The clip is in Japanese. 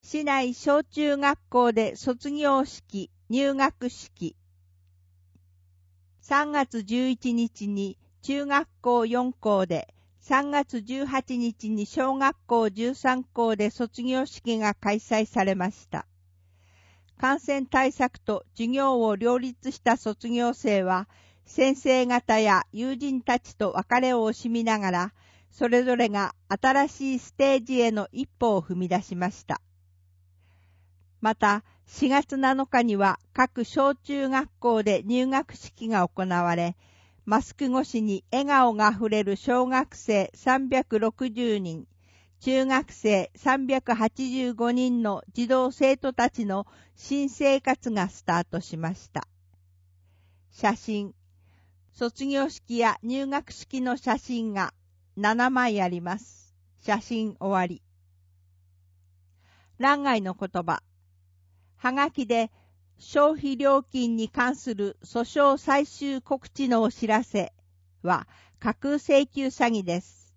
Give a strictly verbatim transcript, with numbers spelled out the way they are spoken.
市内小中学校で卒業式、入学式。さんがつじゅういちにちに中学校よんこうで、さんがつじゅうはちにちに小学校じゅうさんこうで卒業式が開催されました。感染対策と授業を両立した卒業生は、先生方や友人たちと別れを惜しみながら、それぞれが新しいステージへの一歩を踏み出しました。また、しがつなのかには各小中学校で入学式が行われ、マスク越しに笑顔があふれる小学生さんびゃくろくじゅうにん、中学生さんびゃくはちじゅうごにんの児童生徒たちの新生活がスタートしました。写真。卒業式や入学式の写真がななまいあります。写真終わり。欄外の言葉。はがきで消費料金に関する訴訟最終告知のお知らせは架空請求詐欺です。